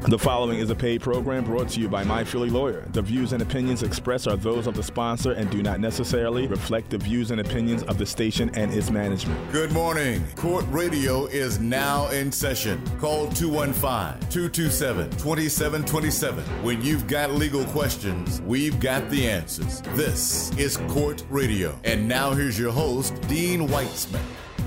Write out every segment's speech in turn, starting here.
The following is a paid program brought to you by My Philly Lawyer. The views and opinions expressed are those of the sponsor and do not necessarily reflect the views and opinions of the station and its management. Good morning. Court Radio is now in session. Call 215-227-2727. When you've got legal questions, we've got the answers. This is Court Radio. And now here's your host, Dean Weitzman.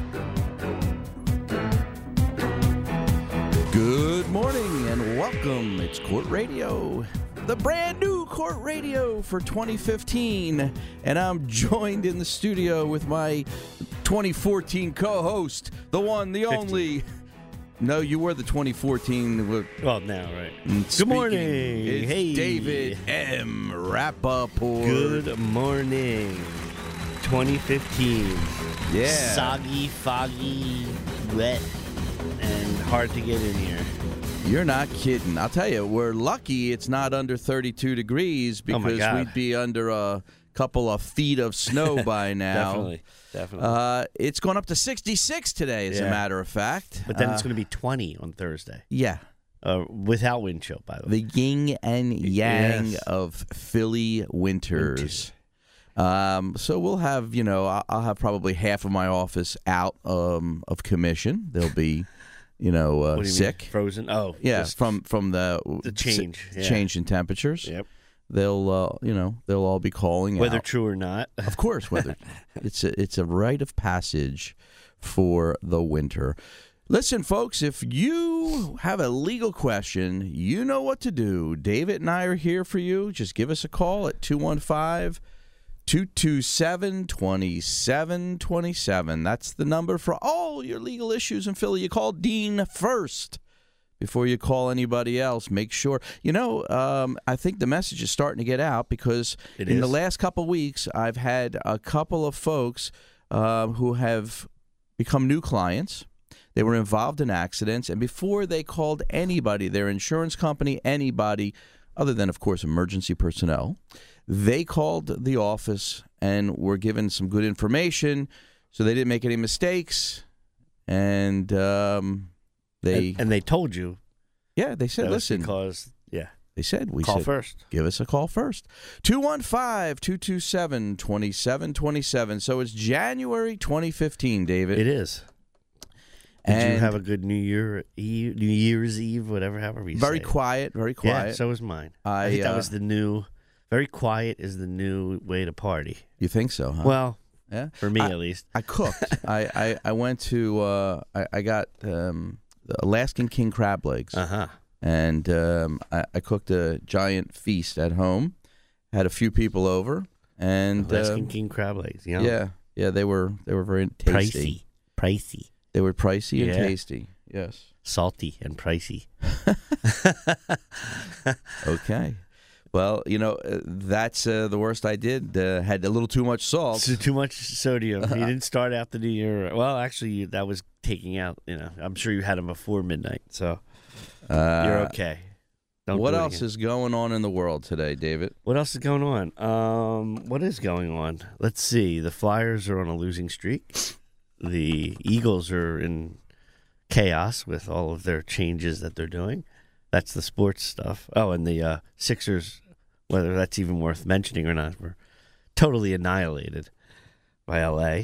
Good morning and welcome. It's Court Radio, the brand new Court Radio for 2015. And I'm joined in the studio with my 2014 co-host, the one, the 15. only. No, you were the 2014. Well, now, right. Good morning. Hey, David M. Rappaport. Good morning. 2015. Yeah. Soggy, foggy, wet, and hard to get in here. You're not kidding. I'll tell you, we're lucky it's not under 32 degrees because we'd be under a couple of feet of snow by now. Definitely. It's going up to 66 today, as a matter of fact. But then it's going to be 20 on Thursday. Yeah. Without wind chill, by the way. The yin and yang of Philly winters. So we'll have, I'll have probably half of my office out of commission. They'll be, What do you sick. mean? Frozen? Oh. Yeah, from the change. Change in temperatures. Yep. They'll, they'll all be calling Whether out. true or not. Of course, whether it's a rite of passage for the winter. Listen, folks, if you have a legal question, you know what to do. David and I are here for you. Just give us a call at 215-227-2727. That's the number for all your legal issues in Philly. You call Dean first before you call anybody else. Make sure. I think the message is starting to get out because the last couple of weeks, I've had a couple of folks who have become new clients. They were involved in accidents, and before they called anybody, their insurance company, anybody, other than, of course, emergency personnel, they called the office and were given some good information, so they didn't make any mistakes, and they told you. Yeah, they said, listen. Because, They said, call first. Give us a call first. 215-227-2727. So it's January 2015, David. It is. Did you have a good New Year's Eve, however you say it? Quiet, very quiet. Yeah, so was mine. I think that was the new, very quiet is the new way to party. You think so, huh? Well, yeah, for me at least. I cooked. I went to, I got the Alaskan king crab legs. Uh-huh. And I cooked a giant feast at home. Had a few people over. And Alaskan king crab legs, Yeah, they were very tasty. Pricey. They were pricey and tasty, yes. Salty and pricey. Okay. Well, that's the worst I did. Had a little too much salt. Too much sodium. You didn't start out the new year. Well, actually, that was taking out, I'm sure you had them before midnight, so you're okay. What else is going on in the world today, David? What else is going on? What is going on? Let's see. The Flyers are on a losing streak. The Eagles are in chaos with all of their changes that they're doing. That's the sports stuff. Oh, and the Sixers, whether that's even worth mentioning or not, were totally annihilated by L.A.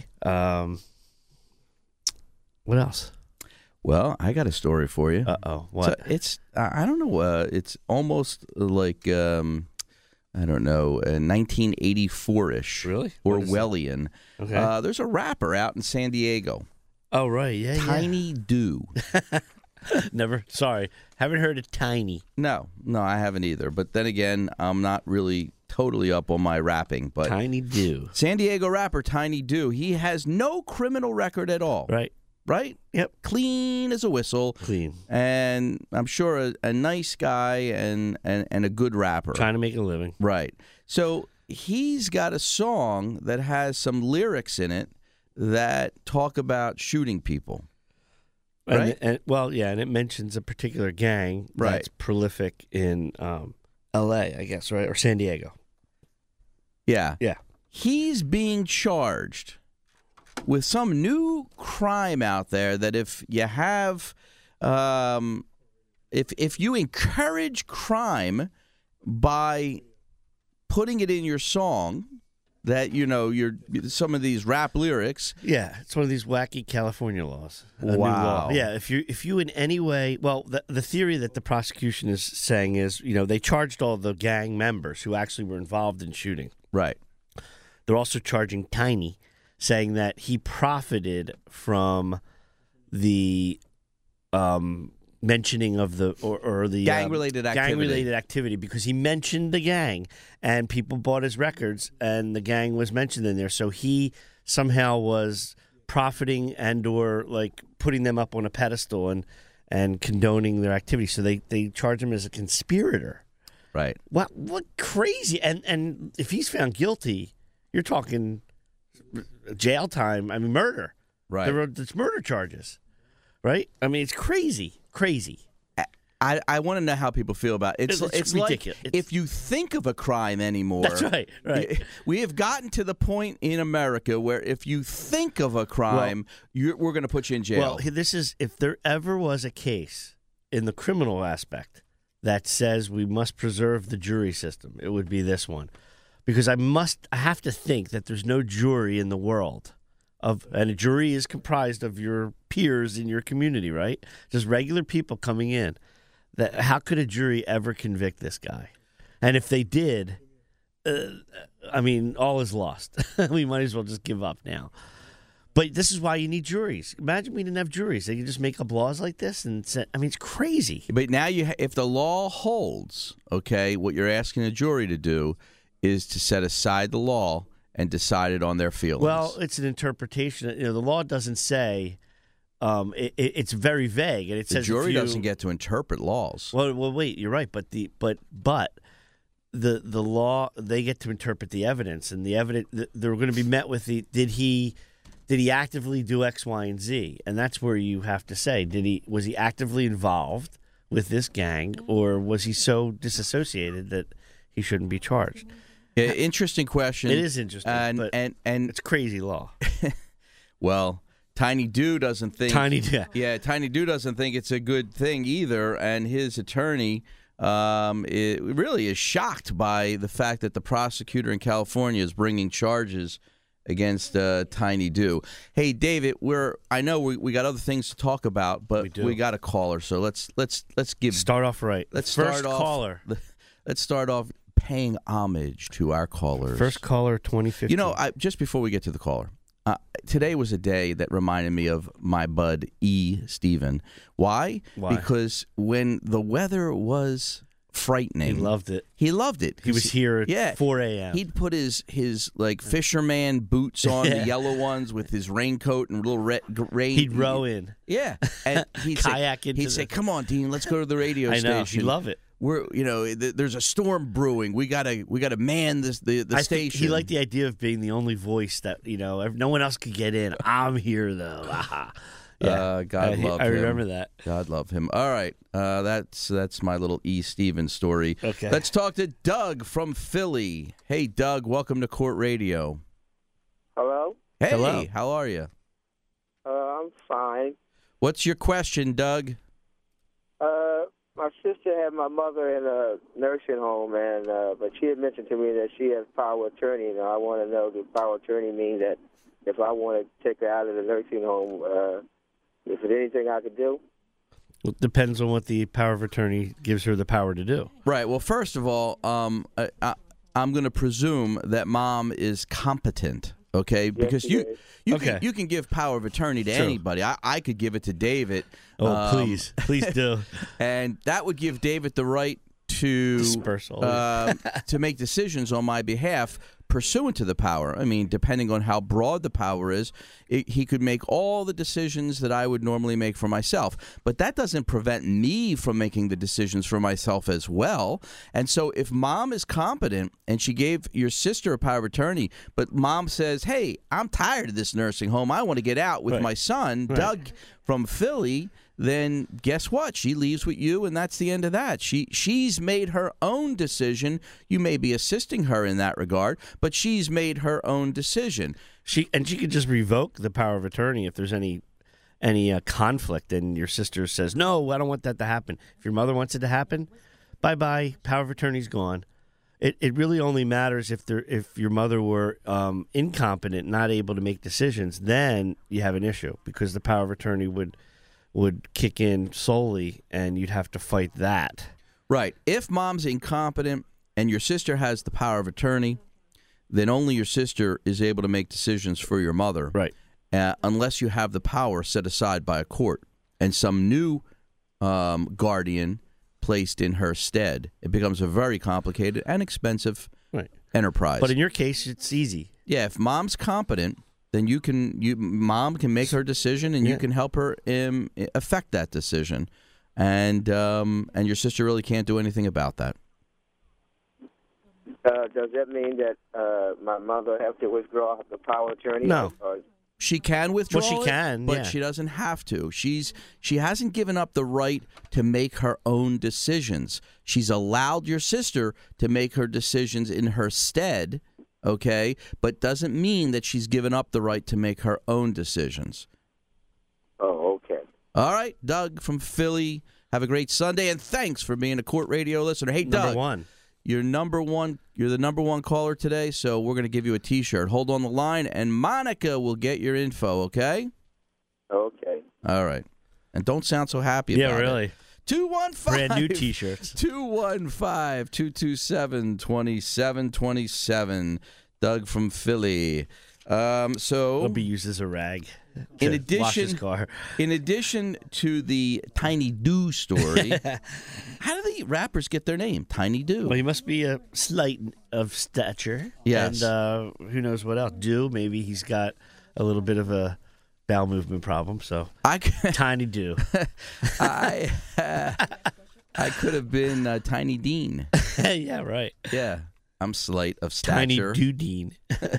What else? Well, I got a story for you. Uh-oh. What? So it's, I don't know, it's almost like, I don't know, 1984-ish. Really? Orwellian. Okay. There's a rapper out in San Diego. Oh, right. Yeah, Tiny Do. Never. Sorry. Haven't heard of Tiny. No, I haven't either. But then again, I'm not really totally up on my rapping. But Tiny Do. San Diego rapper Tiny Do. He has no criminal record at all. Right. Right? Yep. Clean as a whistle. Clean. And I'm sure a nice guy and a good rapper. Trying to make a living. Right. So he's got a song that has some lyrics in it that talk about shooting people. Right? And it mentions a particular gang Right. that's prolific in L.A., I guess, right? Or San Diego. Yeah. Yeah. He's being charged with some new crime out there that if you have if you encourage crime by putting it in your song, that you're some of these rap lyrics. Yeah, it's one of these wacky California laws. A new Wow. law. Yeah, if you in any way, well, the theory that the prosecution is saying is, they charged all the gang members who actually were involved in shooting. Right. They're also charging Tiny, saying that he profited from the mentioning of the or the Gang-related activity. gang-related activity, because he mentioned the gang and people bought his records and the gang was mentioned in there, so he somehow was profiting and or like putting them up on a pedestal and condoning their activity. So they charge him as a conspirator. Right. What crazy! And if he's found guilty, you're talking jail time. I mean, murder. Right. It's murder charges. Right? I mean, it's crazy. I want to know how people feel about it. It's ridiculous. Like if you think of a crime anymore. That's right. Right. We have gotten to the point in America where if you think of a crime, we're going to put you in jail. Well, this is, if there ever was a case in the criminal aspect that says we must preserve the jury system, it would be this one, because I have to think that there's no jury in the world. And a jury is comprised of your peers in your community, right? Just regular people coming in. How could a jury ever convict this guy? And if they did, I mean, all is lost. We might as well just give up now. But this is why you need juries. Imagine we didn't have juries. They could just make up laws like this and say, I mean, it's crazy. But now if the law holds, okay, what you're asking a jury to do is to set aside the law and decide it on their feelings. Well, it's an interpretation. The law doesn't say. It's very vague, and it says the jury doesn't get to interpret laws. Well, wait, you're right, but the law, they get to interpret the evidence, and the evidence they're going to be met with did he actively do X, Y, and Z, and that's where you have to say was he actively involved with this gang, or was he so disassociated that he shouldn't be charged? Interesting question. It is interesting, but it's crazy law. Well, Tiny Do doesn't think. Tiny Do doesn't think it's a good thing either, and his attorney really is shocked by the fact that the prosecutor in California is bringing charges against Tiny Do. Hey, David, I know we got other things to talk about, but we got a caller, so let's start off right. Let's First start off, caller. Let's start off paying homage to our callers. First caller, 2015. Just before we get to the caller, today was a day that reminded me of my bud E. Steven. Why? Because when the weather was frightening, he loved it. He loved it. He was here at 4 a.m. He'd put his like fisherman boots on, the yellow ones, with his raincoat and little rain. He'd row in. Yeah, and he'd kayak say, into. He'd say, "Come on, Dean, let's go to the radio I station." know. He'd love it. There's a storm brewing. We gotta man the station. He liked the idea of being the only voice that no one else could get in. I'm here though. Yeah, God love him. I remember that. God love him. All right, that's my little E. Stevens story. Okay, let's talk to Doug from Philly. Hey, Doug, welcome to Court Radio. Hello. Hey, hello. How are you? I'm fine. What's your question, Doug? My sister had my mother in a nursing home, but she had mentioned to me that she has power of attorney. Now I want to know, does power of attorney mean that if I want to take her out of the nursing home, is there anything I could do? Well, it depends on what the power of attorney gives her the power to do. Right. Well, first of all, I'm going to presume that Mom is competent. Okay, because yes, you can give power of attorney to anybody. I could give it to David. Oh, please do. And that would give David the right to disperse all to make decisions on my behalf pursuant to the power. I mean, depending on how broad the power is, he could make all the decisions that I would normally make for myself. But that doesn't prevent me from making the decisions for myself as well. And so if Mom is competent and she gave your sister a power of attorney, but Mom says, hey, I'm tired of this nursing home. I want to get out with my son, Doug from Philly, then guess what? She leaves with you, and that's the end of that. She's made her own decision. You may be assisting her in that regard, but she's made her own decision. She could just revoke the power of attorney if there's any any conflict, and your sister says, "No, I don't want that to happen." If your mother wants it to happen, bye-bye. Power of attorney's gone. It really only matters if your mother were incompetent, not able to make decisions. Then you have an issue because the power of attorney would kick in solely, and you'd have to fight that. Right. If mom's incompetent and your sister has the power of attorney, then only your sister is able to make decisions for your mother. Right. Unless you have the power set aside by a court and some new guardian placed in her stead. It becomes a very complicated and expensive enterprise. But in your case, it's easy. Yeah, if mom's competent, then mom can make her decision, and you can help her affect that decision, and your sister really can't do anything about that. Does that mean that my mother have to withdraw the power of attorney? No. She can withdraw Well, she can, but she doesn't have to. She hasn't given up the right to make her own decisions. She's allowed your sister to make her decisions in her stead, okay? But doesn't mean that she's given up the right to make her own decisions. Oh, okay. All right, Doug from Philly. Have a great Sunday, and thanks for being a Court Radio listener. Hey, Doug. Number one. You're the number one caller today, so we're going to give you a T-shirt. Hold on the line, and Monica will get your info, okay? Okay. All right. And don't sound so happy about it. Yeah, really. 215. Brand new T-shirts. 215-227-2727. Doug from Philly. It'll be used as a rag. To wash his car. In addition to the Tiny Do story, how do the rappers get their name? Tiny Do. Well, he must be a slight of stature. Yes. And who knows what else? Maybe he's got a little bit of a bowel movement problem. So Tiny Do. I could have been Tiny Dean. Yeah, right. Yeah. I'm slight of stature. Tiny Dean.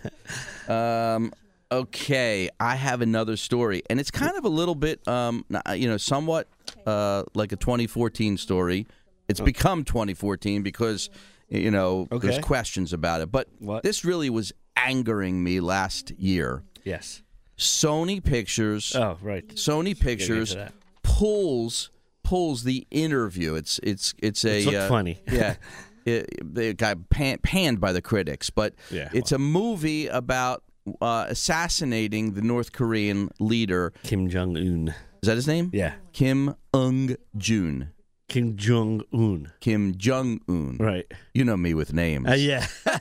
Okay, I have another story, and it's kind of a little bit, somewhat like a 2014 story. It's become 2014 because, there's questions about it. But this really was angering me last year. Yes. Sony Pictures. Oh, right. Sony Pictures pulls the interview. It's funny. Yeah. It got panned by the critics, but it's a movie about assassinating the North Korean leader Kim Jong-un. Is that his name? Yeah. Kim Jong-un. Kim Jong-un. Kim Jong-un. Right. You know me with names. Yeah.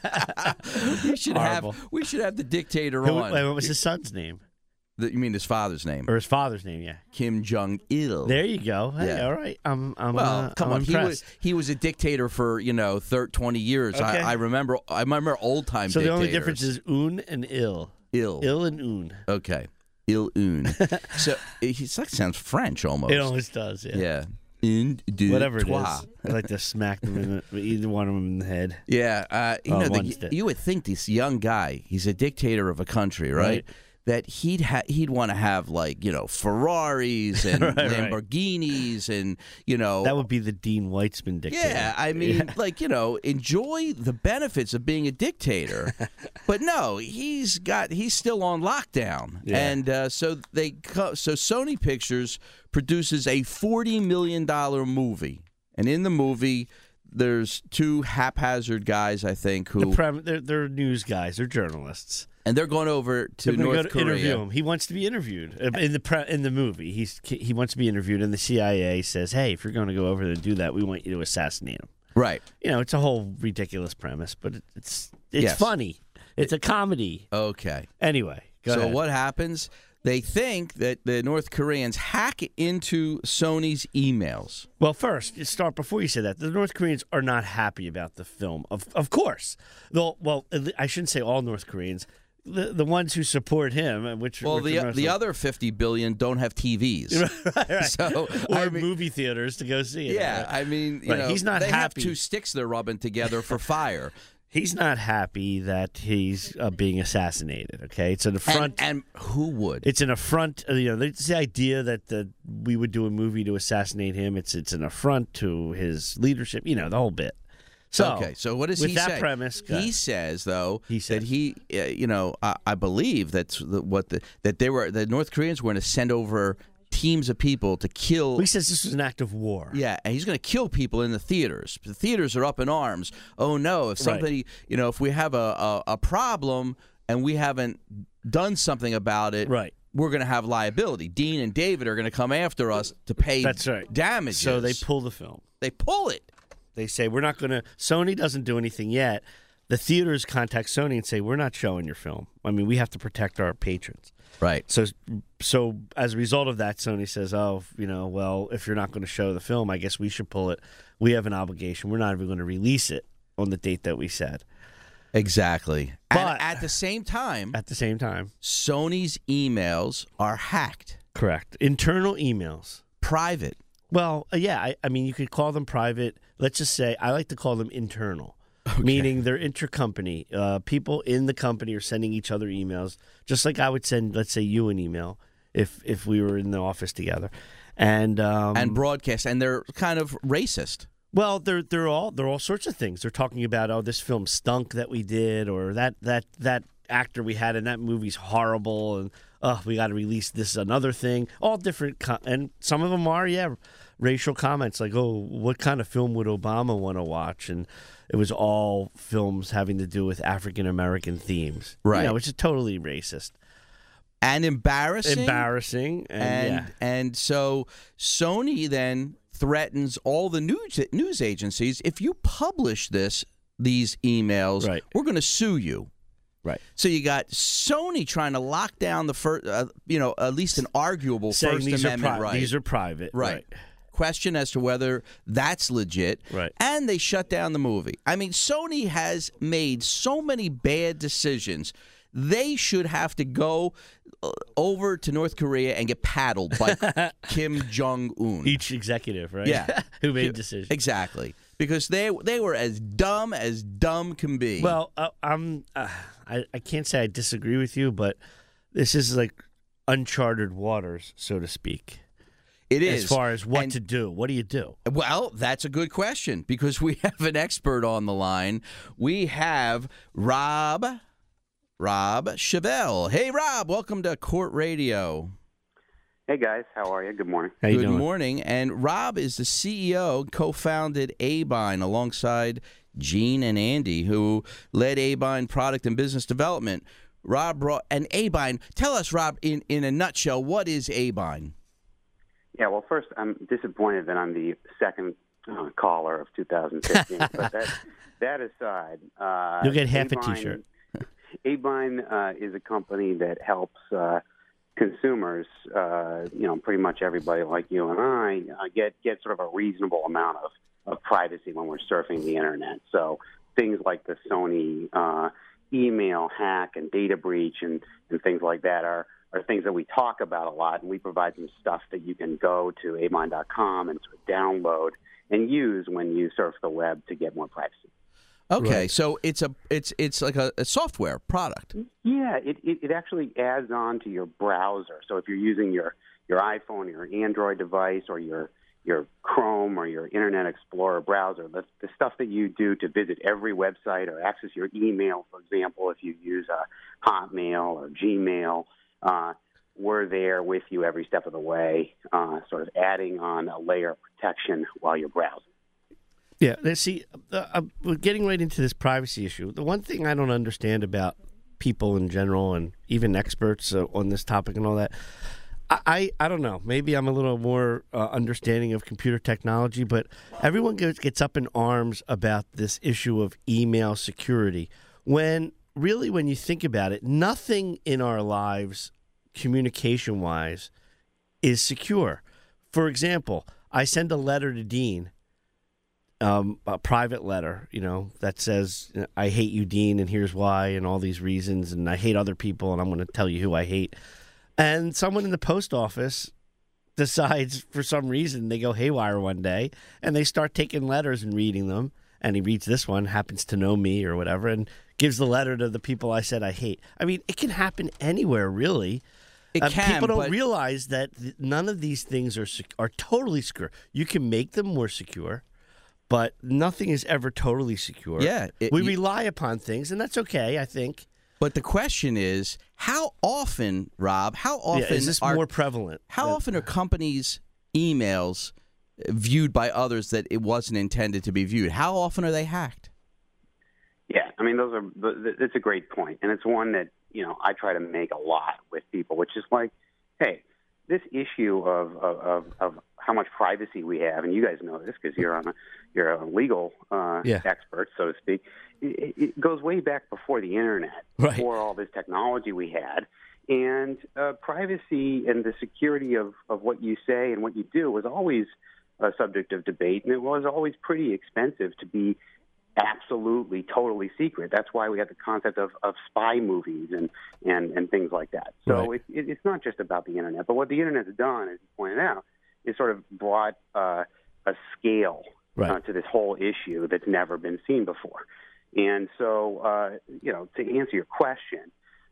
we should have the dictator on. What was his son's name? You mean his father's name? Or his father's name, yeah. Kim Jong-il. There you go. Hey, all right. I'm come on. Impressed. He was a dictator for 20 years. Okay. I remember old time. So dictators. the only difference is un and ill. Il and un. Okay. Il-un. So that sounds French almost. It almost does. Yeah. Yeah. Un, deux, whatever trois. It is. I like to smack them either one of them in the head. Yeah. You would think this young guy. He's a dictator of a country, right? That he'd want to have Ferraris and Lamborghinis and that would be the Dean Weitzman dictator. Yeah, I mean enjoy the benefits of being a dictator, but no, he's still on lockdown, and so Sony Pictures produces a $40 million movie, and in the movie there's two haphazard guys, I think, who they're news guys, they're journalists. And they're going over to North Korea. Interview him. He wants to be interviewed in the movie. He wants to be interviewed, and the CIA says, "Hey, if you're going to go over there and do that, we want you to assassinate him." Right. It's a whole ridiculous premise, but it's funny. It's a comedy. Okay. Anyway, go ahead. What happens? They think that the North Koreans hack into Sony's emails. Well, first, start before you say that. The North Koreans are not happy about the film. Of course. Well, I shouldn't say all North Koreans. The ones who support him, the other 50 billion don't have TVs, right. So movie theaters to go see it. Yeah, right? I mean, he's not they happy. have two sticks they're rubbing together for fire. He's not happy that he's being assassinated. Okay, it's an affront. And who would? It's an affront. It's the idea that we would do a movie to assassinate him. It's an affront to his leadership. The whole bit. So what does with he that say? premise, go He ahead. says, though, He that says. I believe that the North Koreans were going to send over teams of people to kill. Well, he says this was an act of war. Yeah, and he's going to kill people in the theaters. The theaters are up in arms. Oh no! If somebody, if we have a problem and we haven't done something about it, Right. we're going to have liability. Dean and David are going to come after us to pay That's right. damages. So they pull the film. They pull it. They say, we're not going to. Sony doesn't do anything yet. The theaters contact Sony and say, we're not showing your film. I mean, we have to protect our patrons. Right. So as a result of that, Sony says, well, if you're not going to show the film, I guess we should pull it. We have an obligation. We're not even going to release it on the date that we said. Exactly. But and at the same time, Sony's emails are hacked. Correct. Internal emails. Private. Well, yeah. I mean, you could call them private. Let's just say I like to call them internal. Okay. Meaning they're intercompany. People in the company are sending each other emails, just like I would send, let's say, you an email if we were in the office together, and broadcast. And they're kind of racist. Well, they're all sorts of things. They're talking about this film stunk that we did, or that actor we had in that movie's horrible, and we got to release this another thing. All different, and some of them are racial comments like, what kind of film would Obama want to watch? And it was all films having to do with African American themes, right? Which is totally racist and embarrassing. And so Sony then threatens all the news agencies. If you publish these emails, right, we're going to sue you. Right. So you got Sony trying to lock down the first, at least an arguable First Amendment right. These are private, right? Question as to whether that's legit. Right. And they shut down the movie. I mean, Sony has made so many bad decisions. They should have to go over to North Korea and get paddled by Kim Jong-un. Each executive, right? Yeah. Who made decisions. Exactly. Because they were as dumb can be. Well, I can't say I disagree with you, but this is like uncharted waters, so to speak. It is. As far as what to do. What do you do? Well, that's a good question because we have an expert on the line. We have Rob Chevelle. Hey, Rob, welcome to Court Radio. Hey, guys. How are you? Good morning. How you doing? Good morning. And Rob is the CEO, co-founded Abine alongside Gene and Andy, who led Abine Product and Business Development. Rob and Abine. Tell us, Rob, in a nutshell, what is Abine? Yeah, well, first, I'm disappointed that I'm the second caller of 2015. But that aside, you'll get half a T-shirt. Abine is a company that helps consumers, pretty much everybody like you and I, get sort of a reasonable amount of privacy when we're surfing the internet. So things like the Sony email hack and data breach and things like that are things that we talk about a lot, and we provide some stuff that you can go to abine.com and sort of download and use when you surf the web to get more privacy. Okay, right. So it's like a software product. Yeah, it actually adds on to your browser. So if you're using your iPhone, your Android device, or your Chrome or your Internet Explorer browser, the stuff that you do to visit every website or access your email, for example, if you use Hotmail or Gmail, we're there with you every step of the way, sort of adding on a layer of protection while you're browsing. Yeah, let's see. We're getting right into this privacy issue. The one thing I don't understand about people in general and even experts on this topic and all that, I don't know. Maybe I'm a little more understanding of computer technology, but everyone gets up in arms about this issue of email security when really, when you think about it, nothing in our lives, communication-wise, is secure. For example, I send a letter to Dean, a private letter, that says, I hate you, Dean, and here's why, and all these reasons, and I hate other people, and I'm going to tell you who I hate. And someone in the post office decides, for some reason, they go haywire one day, and they start taking letters and reading them, and he reads this one, happens to know me or whatever, and gives the letter to the people I said I hate. I mean, it can happen anywhere, really. People don't realize that none of these things are totally secure. You can make them more secure, but nothing is ever totally secure. Yeah. We rely upon things, and that's okay, I think. But the question is, how often, Rob, is this more prevalent? How often are companies' emails viewed by others that it wasn't intended to be viewed? How often are they hacked? Yeah, I mean, it's a great point, and it's one that, I try to make a lot with people, which is like, hey, this issue of how much privacy we have, and you guys know this because you're a legal expert, so to speak. It goes way back before the internet, before all this technology we had, and privacy and the security of what you say and what you do was always a subject of debate, and it was always pretty expensive to be absolutely, totally secret. That's why we have the concept of spy movies and things like that. So it's not just about the internet, but what the internet has done, as you pointed out, is sort of brought a scale to this whole issue that's never been seen before. And so, to answer your question,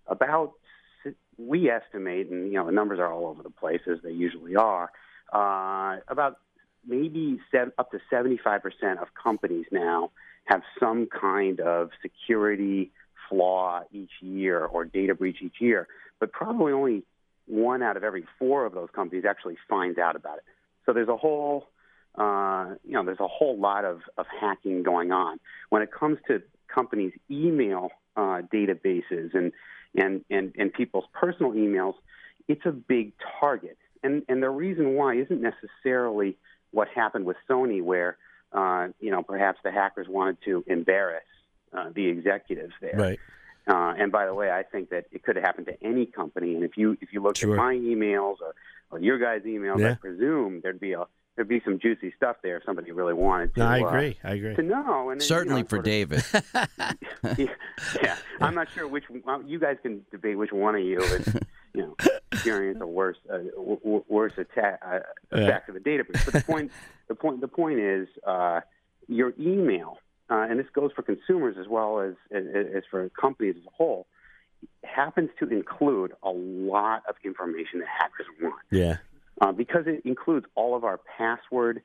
we estimate, and the numbers are all over the place as they usually are, about maybe up to 75% of companies now have some kind of security flaw each year or data breach each year, but probably only 1 out of every 4 of those companies actually finds out about it. So there's a whole, there's a whole lot of hacking going on. When it comes to companies' email databases and people's personal emails, it's a big target. And the reason why isn't necessarily what happened with Sony, where perhaps the hackers wanted to embarrass the executives there. Right. And by the way, I think that it could have happened to any company. And if you look at my emails or your guys' emails, I presume there'd be some juicy stuff there if somebody really wanted to. No, I agree. To know. And certainly for David. Yeah, I'm not sure which. You guys can debate which one of you is, experience a worse attack of a data breach. But the point is, your email, and this goes for consumers as well as for companies as a whole, happens to include a lot of information that hackers want. Yeah. Because it includes all of our password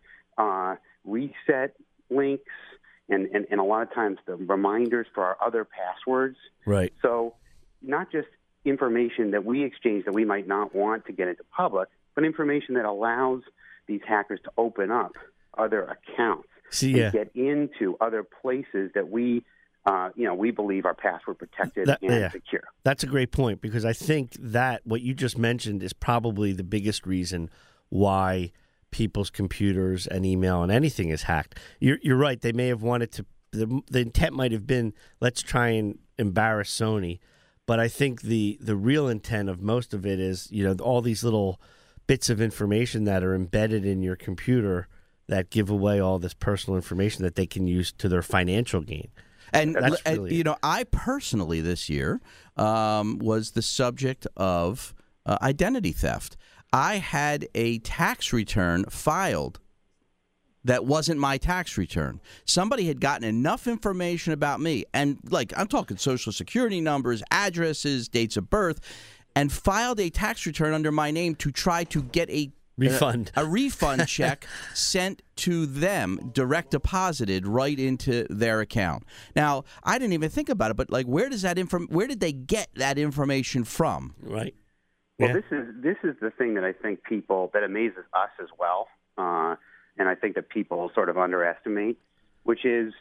reset links and a lot of times the reminders for our other passwords. Right. So not just information that we exchange that we might not want to get into public, but information that allows these hackers to open up other accounts and get into other places that we believe are password protected and secure. That's a great point, because I think that what you just mentioned is probably the biggest reason why people's computers and email and anything is hacked. You're right. They may have wanted to. The intent might have been, let's try and embarrass Sony, but I think the real intent of most of it is, all these little bits of information that are embedded in your computer that give away all this personal information that they can use to their financial gain. And I personally this year was the subject of identity theft. I had a tax return filed that wasn't my tax return. Somebody had gotten enough information about me, and I'm talking Social Security numbers, addresses, dates of birth, and filed a tax return under my name to try to get a refund check sent to them, direct deposited right into their account. Now, I didn't even think about it, but where did they get that information from? Right. Well, this is the thing that I think that amazes us as well, and I think that people sort of underestimate, which is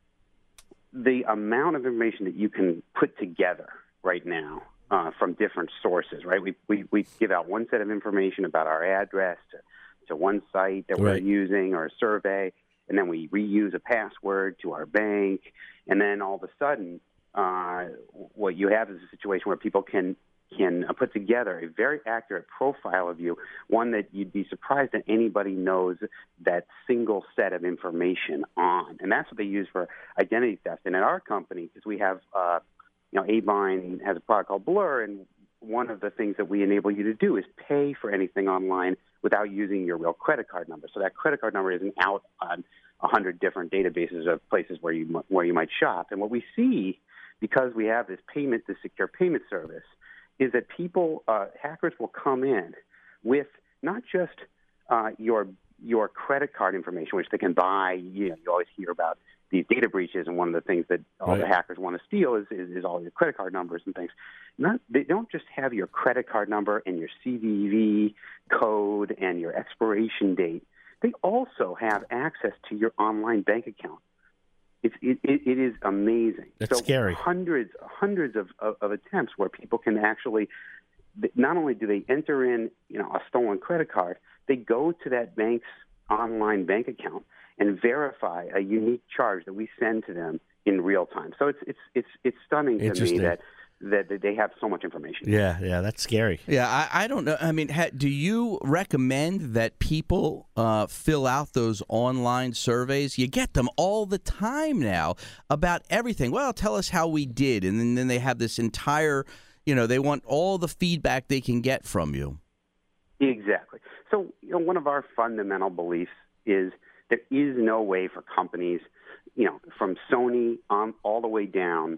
the amount of information that you can put together right now from different sources, right? We give out one set of information about our address to one site that we're using or a survey, and then we reuse a password to our bank, and then all of a sudden what you have is a situation where people can put together a very accurate profile of you, one that you'd be surprised that anybody knows that single set of information on. And that's what they use for identity theft. And at our company, because we have Avine has a product called Blur, and one of the things that we enable you to do is pay for anything online without using your real credit card number. So that credit card number isn't out on 100 different databases of places where you might shop. And what we see, because we have this secure payment service, is that hackers will come in with not just your your credit card information, which they can buy. You always hear about these data breaches, and one of the things that all the hackers want to steal is all your credit card numbers and things. They don't just have your credit card number and your CVV code and your expiration date. They also have access to your online bank account. It is amazing. That's scary. Hundreds of attempts where people can actually, not only do they enter in a stolen credit card, they go to that bank's online bank account and verify a unique charge that we send to them in real time. So it's stunning to me that they have so much information. Yeah, that's scary. Yeah, I don't know. I mean, do you recommend that people fill out those online surveys? You get them all the time now about everything. Well, tell us how we did. And then they have this entire, they want all the feedback they can get from you. Exactly. So, one of our fundamental beliefs is there is no way for companies, from Sony all the way down,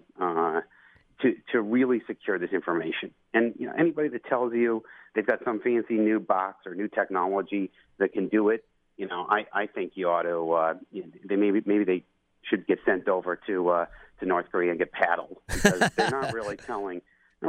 to really secure this information. And anybody that tells you they've got some fancy new box or new technology that can do it, I think you ought to. Maybe they should get sent over to North Korea and get paddled, because they're not really telling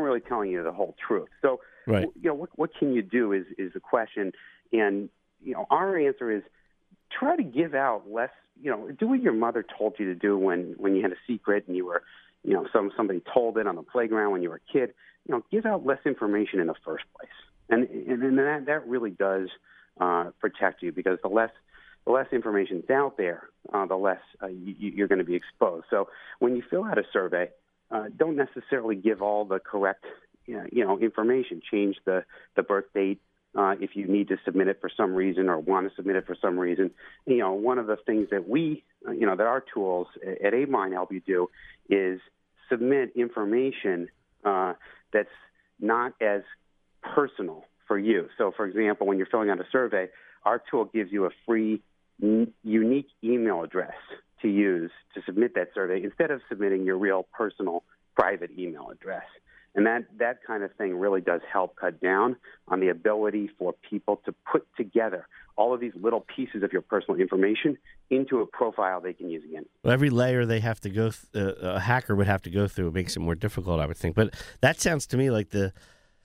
you the whole truth. So, right. What can you do is the question, and our answer is try to give out less. Do what your mother told you to do when you had a secret and you were. Somebody told it on the playground when you were a kid. Give out less information in the first place, and that really does protect you, because the less information is out there, the less you're going to be exposed. So when you fill out a survey, don't necessarily give all the correct information. Change the birth date if you need to submit it for some reason or want to submit it for some reason. One of the things that that our tools at AbeMind help you do is submit information that's not as personal for you. So, for example, when you're filling out a survey, our tool gives you a free unique email address to use to submit that survey instead of submitting your real personal private email address. And that kind of thing really does help cut down on the ability for people to put together all of these little pieces of your personal information into a profile they can use again. Well, every layer they have to go, a hacker would have to go through, makes it more difficult, I would think. But that sounds to me like the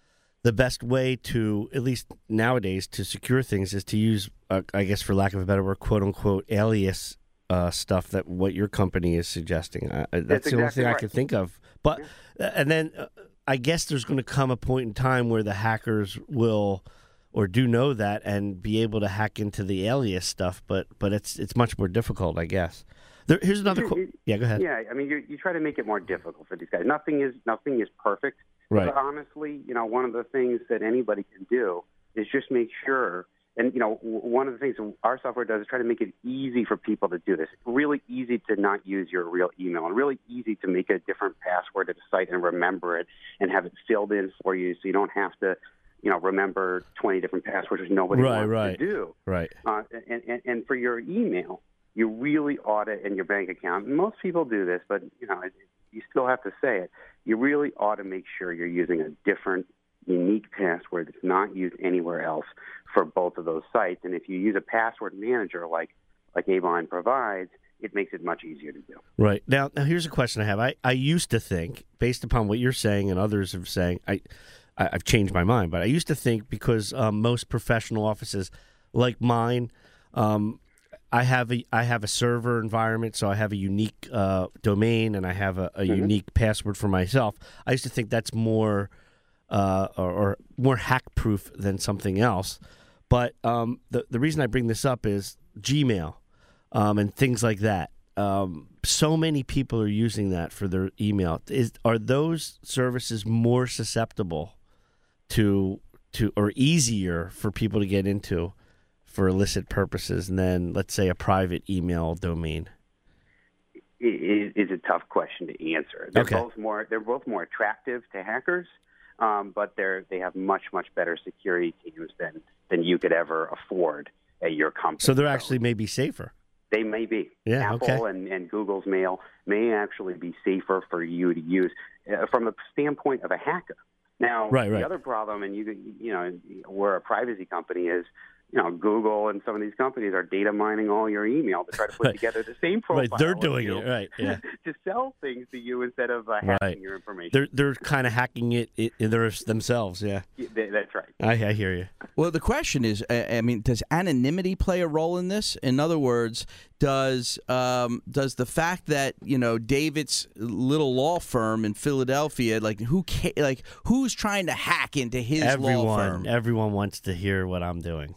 best way to, at least nowadays, to secure things is to use, I guess for lack of a better word, quote unquote, alias stuff that what your company is suggesting. That's the only thing I can think of. But and then I guess there's going to come a point in time where the hackers will or do know that and be able to hack into the alias stuff, but it's much more difficult, I guess. Here's another yeah, go ahead. Yeah, I mean, you try to make it more difficult for these guys. Nothing is perfect. Right. But honestly, one of the things that anybody can do is just make sure. And, one of the things our software does is try to make it easy for people to do this. Really easy to not use your real email, and really easy to make a different password at a site and remember it and have it filled in for you, so you don't have to, remember 20 different passwords which nobody wants to do. Right. And for your email, you really ought to, in your bank account, and most people do this, but, you still have to say it, you really ought to make sure you're using a different, unique password that's not used anywhere else for both of those sites. And if you use a password manager like AbeMind provides, it makes it much easier to do. Right. Now here's a question I have. I used to think, based upon what you're saying and others have saying, I've changed my mind, but I used to think because most professional offices like mine, I have a server environment, so I have a unique domain and I have a unique password for myself. I used to think that's more or more hack-proof than something else. But the reason I bring this up is Gmail and things like that. So many people are using that for their email. Are those services more susceptible to or easier for people to get into for illicit purposes than, let's say, a private email domain? It is a tough question to answer. They're both more attractive to hackers. But they have much better security teams than you could ever afford at your company. So they're actually maybe safer. They may be. Yeah, Apple and Google's Mail may actually be safer for you to use from the standpoint of a hacker. Now, right. The other problem, and we're a privacy company, is Google and some of these companies are data mining all your email to try to put together the same profile. Right, they're of doing you it, right, yeah. to sell things to you instead of hacking your information. They're kind of hacking it themselves, yeah. That's right. I hear you. Well, the question is, does anonymity play a role in this? In other words, does the fact that David's little law firm in Philadelphia, who's trying to hack into his law firm? Everyone wants to hear what I'm doing.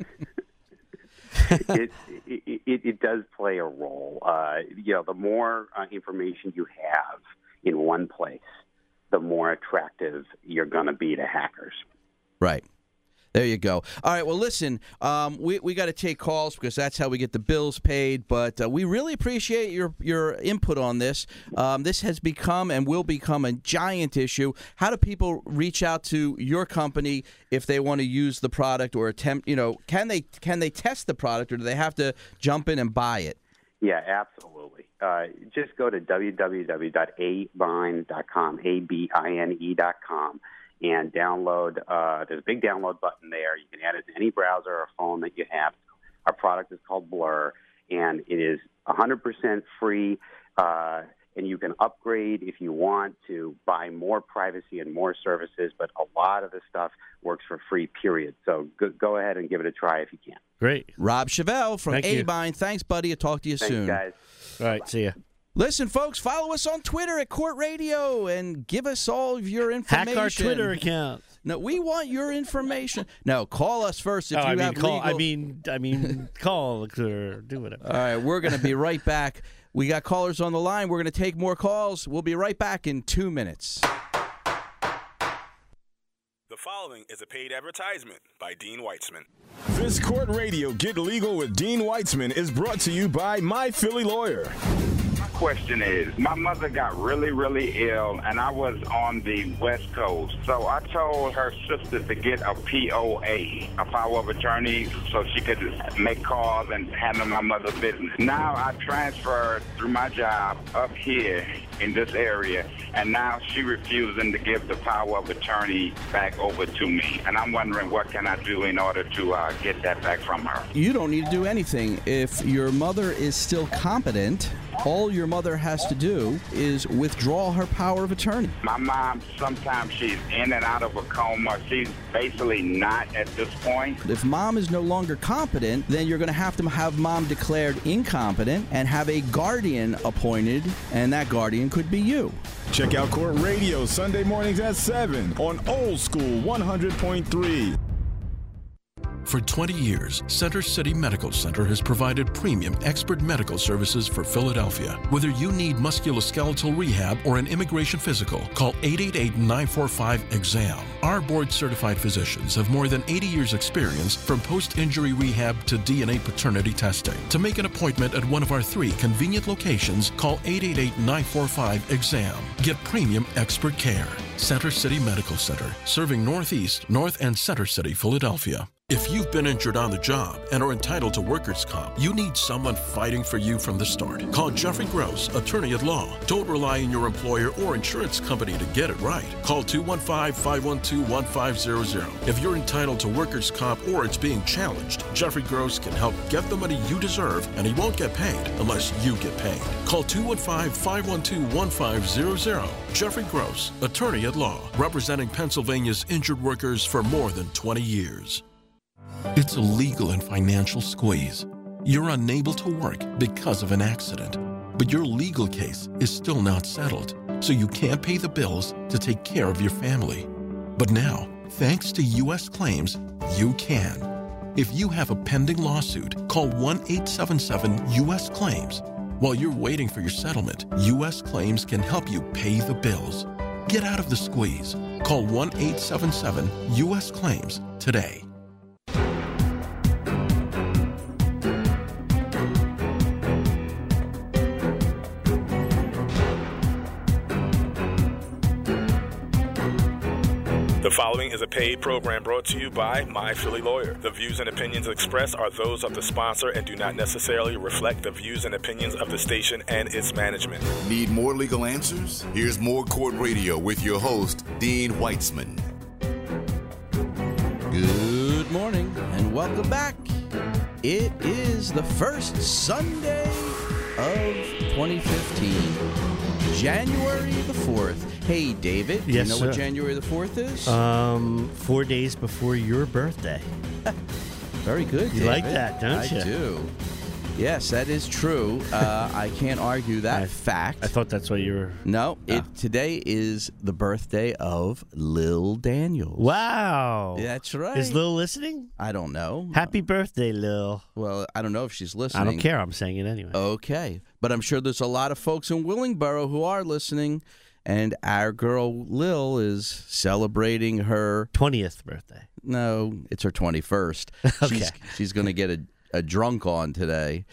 It does play a role. The more information you have in one place, the more attractive you're going to be to hackers. Right. There you go. All right. Well, listen, we got to take calls because that's how we get the bills paid. But we really appreciate your input on this. This has become and will become a giant issue. How do people reach out to your company if they want to use the product or attempt? Can they test the product or do they have to jump in and buy it? Yeah, absolutely. Just go to www.abine.com, abine.com. And download. There's a big download button there. You can add it to any browser or phone that you have. Our product is called Blur, and it is 100% free. And you can upgrade if you want to buy more privacy and more services. But a lot of this stuff works for free, period. So go ahead and give it a try if you can. Great. Rob Chevelle from Abine. Thanks, buddy. I'll talk to you soon. Thanks, guys. All right. See ya. Listen, folks, follow us on Twitter at Court Radio and give us all of your information. Hack our Twitter account. No, we want your information. No, call us first if you have call, legal... call or do whatever. All right, we're going to be right back. We got callers on the line. We're going to take more calls. We'll be right back in 2 minutes. The following is a paid advertisement by Dean Weitzman. This Court Radio Get Legal with Dean Weitzman is brought to you by My Philly Lawyer. Question is, my mother got really, really ill, and I was on the West Coast. So I told her sister to get a POA, a power of attorney, so she could make calls and handle my mother's business. Now I transferred through my job up here in this area, and now she refusing to give the power of attorney back over to me. And I'm wondering what can I do in order to get that back from her. You don't need to do anything. If your mother is still competent, all your mother has to do is withdraw her power of attorney. My mom, sometimes she's in and out of a coma. She's basically not at this point. If mom is no longer competent, then you're going to have mom declared incompetent and have a guardian appointed, and that guardian could be you. Check out Court Radio Sunday mornings at 7 on Old School 100.3. For 20 years, Center City Medical Center has provided premium expert medical services for Philadelphia. Whether you need musculoskeletal rehab or an immigration physical, call 888-945-EXAM. Our board-certified physicians have more than 80 years' experience from post-injury rehab to DNA paternity testing. To make an appointment at one of our 3 convenient locations, call 888-945-EXAM. Get premium expert care. Center City Medical Center, serving Northeast, North, and Center City, Philadelphia. If you've been injured on the job and are entitled to workers' comp, you need someone fighting for you from the start. Call Jeffrey Gross, attorney at law. Don't rely on your employer or insurance company to get it right. Call 215-512-1500. If you're entitled to workers' comp or it's being challenged, Jeffrey Gross can help get the money you deserve, and he won't get paid unless you get paid. Call 215-512-1500. Jeffrey Gross, attorney at law, representing Pennsylvania's injured workers for more than 20 years. It's a legal and financial squeeze. You're unable to work because of an accident, but your legal case is still not settled, so you can't pay the bills to take care of your family. But now, thanks to U.S. Claims, you can. If you have a pending lawsuit, call 1-877-US-CLAIMS. While you're waiting for your settlement, U.S. Claims can help you pay the bills. Get out of the squeeze. Call 1-877-US-CLAIMS today. The following is a paid program brought to you by My Philly Lawyer. The views and opinions expressed are those of the sponsor and do not necessarily reflect the views and opinions of the station and its management. Need more legal answers? Here's more Court Radio with your host, Dean Weitzman. Good morning, and welcome back. It is the first Sunday of 2015, January the 4th. Hey, David, do Yes, you know sir. what January the 4th is? 4 days before your birthday. Very good, You David. like that, don't you? I do. Yes, that is true. I can't argue that fact. I thought that's what you were. No, today is the birthday of Lil Daniels. Wow. That's right. Is Lil listening? I don't know. Happy birthday, Lil. Well, I don't know if she's listening. I don't care. I'm saying it anyway. Okay. But I'm sure there's a lot of folks in Willingboro who are listening, and our girl Lil is celebrating her 20th birthday. No, it's her 21st. Okay. She's going to get a drunk on today.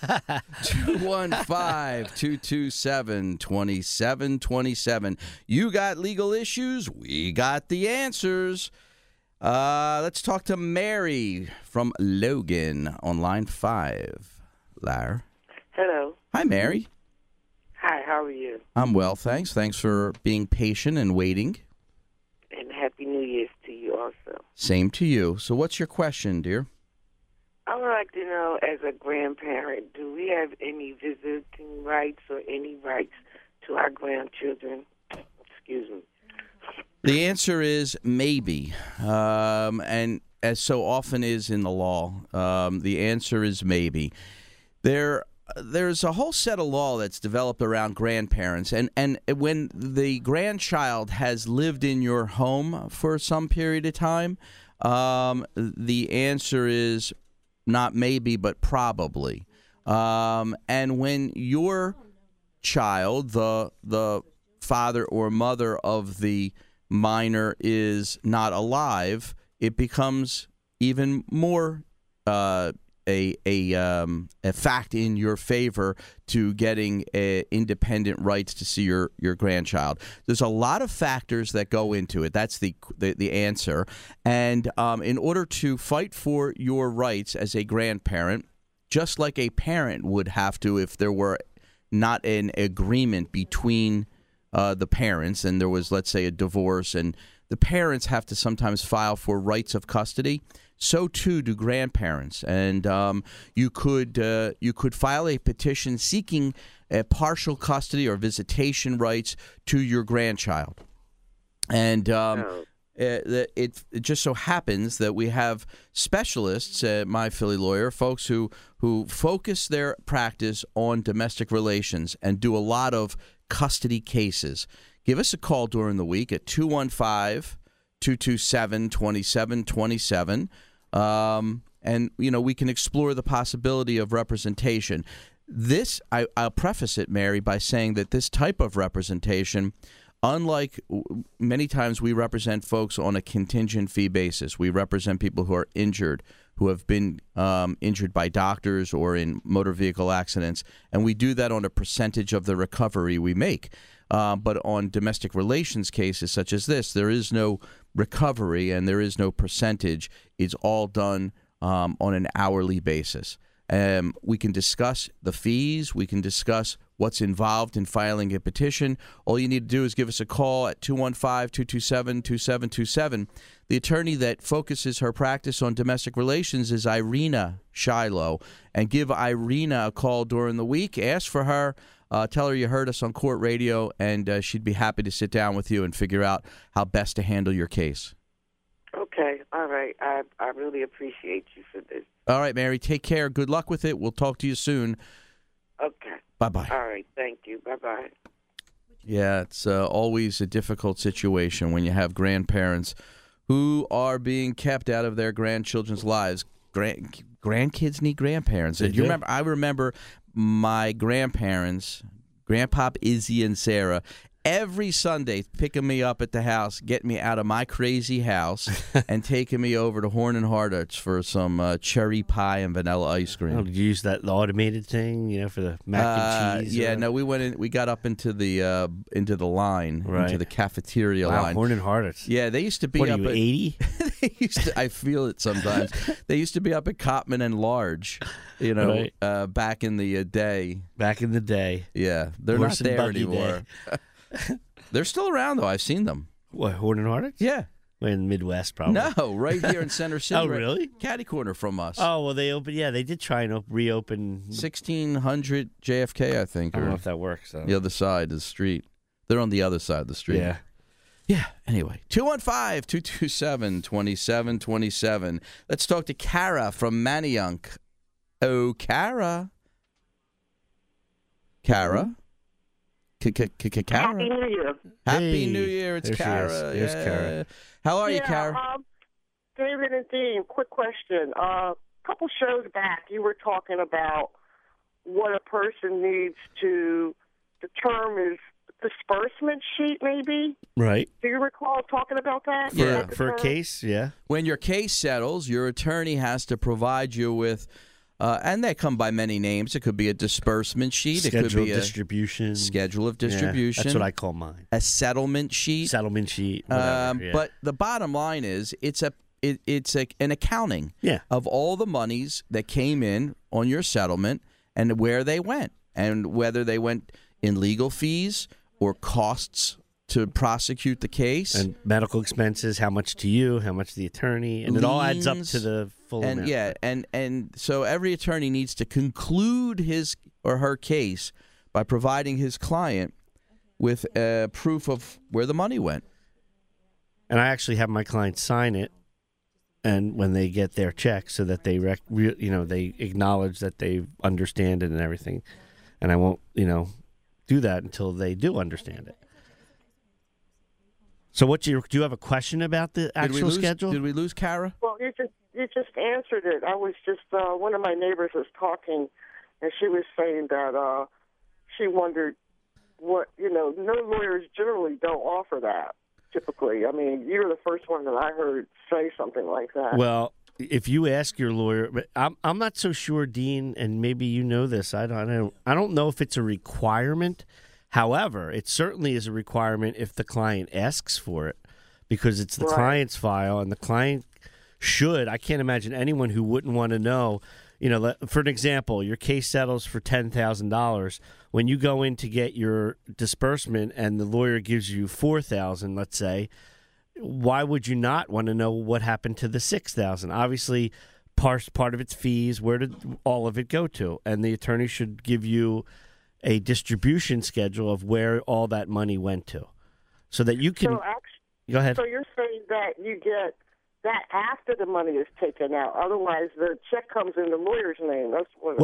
215-227-2727. You got legal issues? We got the answers. Let's talk to Mary from Logan on line 5. Lar. Hello. Hi, Mary. Hi, how are you? I'm well, thanks. Thanks for being patient and waiting. And Happy New Year's to you also. Same to you. So what's your question, dear? I would like to know, as a grandparent, do we have any visiting rights or any rights to our grandchildren? Excuse me. The answer is maybe. And as so often is in the law, the answer is maybe. There's a whole set of law that's developed around grandparents. And when the grandchild has lived in your home for some period of time, the answer is not maybe, but probably. And when your child, the father or mother of the minor, is not alive, it becomes even more a fact in your favor to getting independent rights to see your grandchild. There's a lot of factors that go into it. That's the answer. And in order to fight for your rights as a grandparent, just like a parent would have to if there were not an agreement between the parents and there was, let's say, a divorce, and the parents have to sometimes file for rights of custody. So too do grandparents, and you could file a petition seeking a partial custody or visitation rights to your grandchild. And it just so happens that we have specialists at My Philly Lawyer, folks who focus their practice on domestic relations and do a lot of custody cases. Give us a call during the week at 215-227-2727. And, we can explore the possibility of representation. I'll preface it, Mary, by saying that this type of representation, unlike many times we represent folks on a contingent fee basis, we represent people who are injured, who have been injured by doctors or in motor vehicle accidents, and we do that on a percentage of the recovery we make. But on domestic relations cases such as this, there is no recovery and there is no percentage. It's all done on an hourly basis. We can discuss the fees. We can discuss what's involved in filing a petition. All you need to do is give us a call at 215-227-2727. The attorney that focuses her practice on domestic relations is Irina Shiloh. And give Irina a call during the week. Ask for her. Tell her you heard us on Court Radio, and she'd be happy to sit down with you and figure out how best to handle your case. Okay. All right. I really appreciate you for this. All right, Mary. Take care. Good luck with it. We'll talk to you soon. Okay. Bye-bye. All right. Thank you. Bye-bye. Yeah, it's always a difficult situation when you have grandparents who are being kept out of their grandchildren's lives. Grandkids need grandparents. And I remember my grandparents, Grandpop, Izzy, and Sarah, every Sunday picking me up at the house, getting me out of my crazy house, and taking me over to Horn and Hardart for some cherry pie and vanilla ice cream. Oh, did you use the automated thing, for the mac and cheese? Yeah, no, we went in. We got up into the line, right, into the cafeteria line. Horn and Hardart. Yeah, they used to be what up are you, at 80. I feel it sometimes. They used to be up at Cotman and Large, right, back in the day. Back in the day. Yeah, they're Horse not there and buggy anymore. They're still around, though. I've seen them. What, Horn and Hardart? Yeah. in the Midwest, probably. No, right here in Center City. Oh, really? Catty corner from us. Oh, well, they opened. Yeah, they did try and reopen 1600 JFK, I think. I don't or know if that works. Though. the other side of the street. They're on the other side of the street. Yeah. Yeah. Anyway, 215-227-2727. Let's talk to Kara from Manayunk. Oh, Kara. Kara. Kara. Happy New Year. Happy New Year. It's there she Kara. is. There's Kara. How are you, Kara? David and Dean, quick question. A couple shows back, you were talking about what a person needs to, the term is disbursement sheet, maybe? Right. Do you recall talking about that? Yeah. For a case, yeah. When your case settles, your attorney has to provide you with, and they come by many names. It could be a disbursement sheet. Schedule it could be of distribution. a schedule of distribution. Yeah, that's what I call mine. A settlement sheet. Settlement sheet. Whatever, yeah. But the bottom line is, it's an accounting of all the monies that came in on your settlement and where they went, and whether they went in legal fees or costs to prosecute the case. And medical expenses, how much to you, how much to the attorney, and it all adds up to the full amount. Yeah, and so every attorney needs to conclude his or her case by providing his client with proof of where the money went. And I actually have my clients sign it, and when they get their check, so that they they acknowledge that they understand it and everything. And I won't do that until they do understand it. So do you have a question about the actual schedule? Did we lose Kara? Well, you just answered it. I was just, one of my neighbors was talking, and she was saying that she wondered what, no lawyers generally don't offer that, typically. I mean, you're the first one that I heard say something like that. Well, if you ask your lawyer, but I'm not so sure, Dean, and maybe you know this. I don't know if it's a requirement. However, it certainly is a requirement if the client asks for it, because it's the client's file, and the client should. I can't imagine anyone who wouldn't want to know. For an example, your case settles for $10,000. When you go in to get your disbursement, and the lawyer gives you $4,000, let's say. Why would you not want to know what happened to the $6,000? Obviously, part of its fees. Where did all of it go to? And the attorney should give you a distribution schedule of where all that money went to, so that you can. Go ahead. So you're saying that you get that after the money is taken out. Otherwise, the check comes in the lawyer's name. That's what.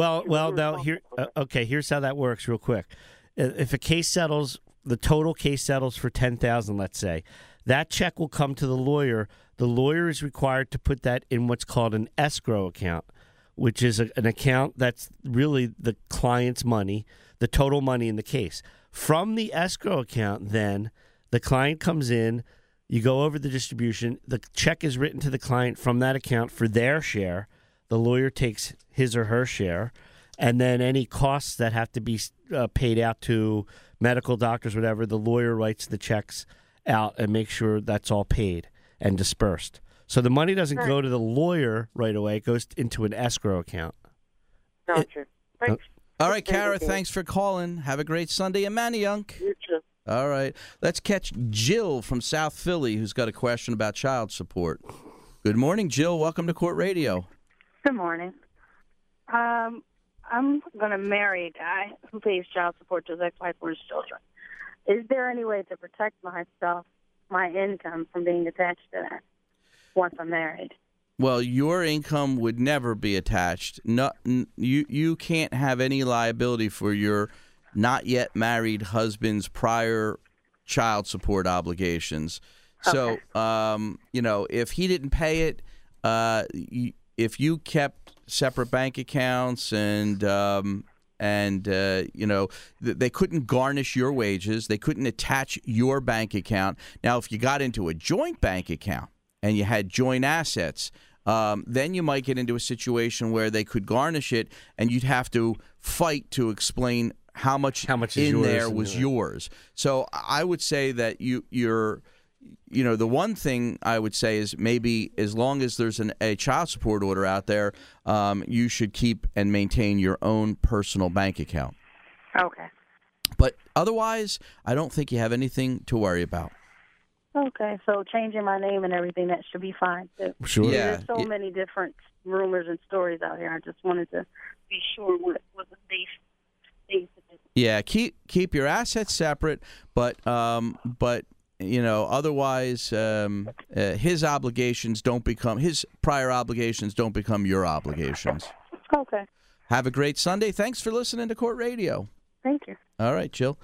Here's how that works, real quick. If a case settles, the total case settles for $10,000, let's say. That check will come to the lawyer. The lawyer is required to put that in what's called an escrow account, which is an account that's really the client's money, the total money in the case. From the escrow account, then, the client comes in, you go over the distribution, the check is written to the client from that account for their share, the lawyer takes his or her share, and then any costs that have to be paid out to medical doctors, whatever, the lawyer writes the checks out and make sure that's all paid and dispersed. So the money doesn't go to the lawyer right away. It goes into an escrow account. Gotcha. Thanks. All right, Kara, thanks for calling. Have a great Sunday in Manayunk. You too. All right. Let's catch Jill from South Philly, who's got a question about child support. Good morning, Jill. Welcome to Court Radio. Good morning. I'm going to marry a guy who pays child support to his ex-wife or his children. Is there any way to protect myself, my income, from being attached to that once I'm married? Well, your income would never be attached. You can't have any liability for your not yet married husband's prior child support obligations. Okay. So, if he didn't pay it, if you kept separate bank accounts and they couldn't garnish your wages. They couldn't attach your bank account. Now, if you got into a joint bank account and you had joint assets, then you might get into a situation where they could garnish it, and you'd have to fight to explain how much in there was yours. So I would say that you're the one thing I would say is maybe as long as there's a child support order out there, you should keep and maintain your own personal bank account. Okay. But otherwise, I don't think you have anything to worry about. Okay, so changing my name and everything, that should be fine, too. Sure. Yeah. There's so many different rumors and stories out here. I just wanted to be sure what was the safe. Yeah, keep your assets separate, but otherwise, his prior obligations don't become your obligations. Okay. Have a great Sunday. Thanks for listening to Court Radio. Thank you. All right, Jill.